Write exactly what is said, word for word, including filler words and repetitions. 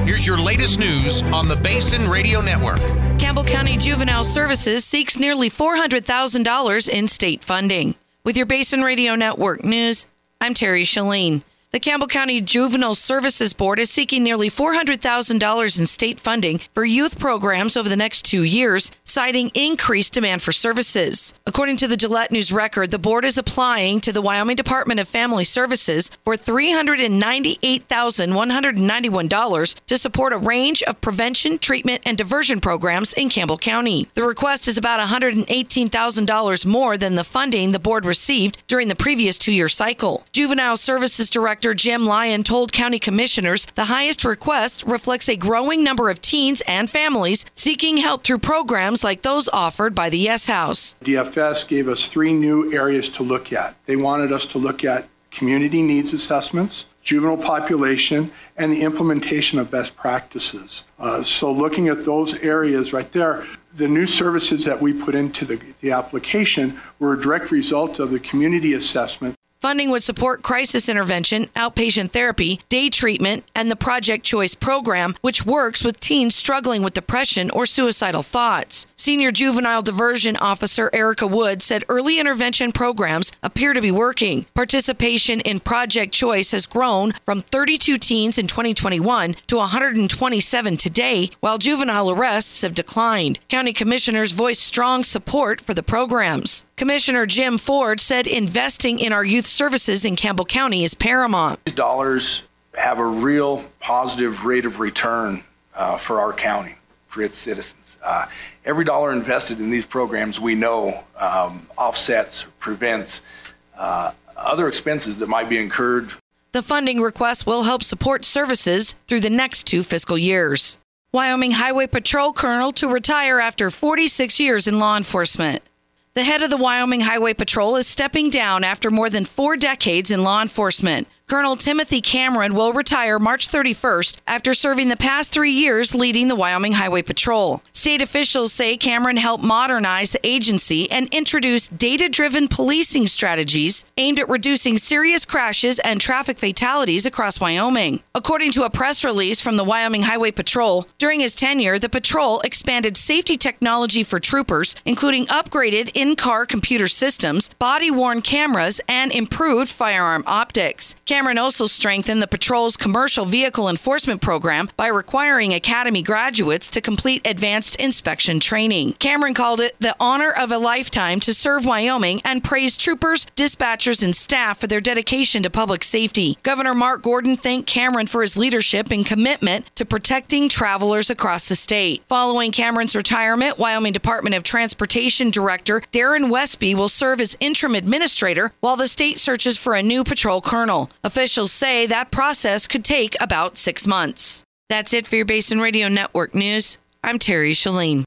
Here's your latest news on the Basin Radio Network. Campbell County Juvenile Services seeks nearly four hundred thousand dollars in state funding. With your Basin Radio Network news, I'm Terry Shalene. The Campbell County Juvenile Services Board is seeking nearly four hundred thousand dollars in state funding for youth programs over the next two years, citing increased demand for services. According to the Gillette News Record, the board is applying to the Wyoming Department of Family Services for three hundred ninety-eight thousand one hundred ninety-one dollars to support a range of prevention, treatment, and diversion programs in Campbell County. The request is about one hundred eighteen thousand dollars more than the funding the board received during the previous two-year cycle. Juvenile Services Director Jim Lyon told county commissioners the highest request reflects a growing number of teens and families seeking help through programs like those offered by the Yes House. D F S gave us three new areas to look at. They wanted us to look at community needs assessments, juvenile population, and the implementation of best practices. Uh, so looking at those areas right there, the new services that we put into the, the application were a direct result of the community assessment. Funding would support crisis intervention, outpatient therapy, day treatment, and the Project Choice program, which works with teens struggling with depression or suicidal thoughts. Senior Juvenile Diversion Officer Erica Wood said early intervention programs appear to be working. Participation in Project Choice has grown from thirty-two teens in twenty twenty-one to one hundred twenty-seven today, while juvenile arrests have declined. County commissioners voiced strong support for the programs. Commissioner Jim Ford said investing in our youth services in Campbell County is paramount. These dollars have a real positive rate of return uh, for our county, for its citizens. Uh, every dollar invested in these programs, we know, um, offsets, prevents uh, other expenses that might be incurred. The funding request will help support services through the next two fiscal years. Wyoming Highway Patrol Colonel to retire after forty-six years in law enforcement. The head of the Wyoming Highway Patrol is stepping down after more than four decades in law enforcement. Colonel Timothy Cameron will retire March thirty-first after serving the past three years leading the Wyoming Highway Patrol. State officials say Cameron helped modernize the agency and introduce data-driven policing strategies aimed at reducing serious crashes and traffic fatalities across Wyoming. According to a press release from the Wyoming Highway Patrol, during his tenure, the patrol expanded safety technology for troopers, including upgraded in-car computer systems, body-worn cameras, and improved firearm optics. Cameron also strengthened the patrol's commercial vehicle enforcement program by requiring Academy graduates to complete advanced inspection training. Cameron called it the honor of a lifetime to serve Wyoming and praised troopers, dispatchers, and staff for their dedication to public safety. Governor Mark Gordon thanked Cameron for his leadership and commitment to protecting travelers across the state. Following Cameron's retirement, Wyoming Department of Transportation Director Darren Westby will serve as interim administrator while the state searches for a new patrol colonel. Officials say that process could take about six months. That's it for your Basin Radio Network news. I'm Terry Shalene.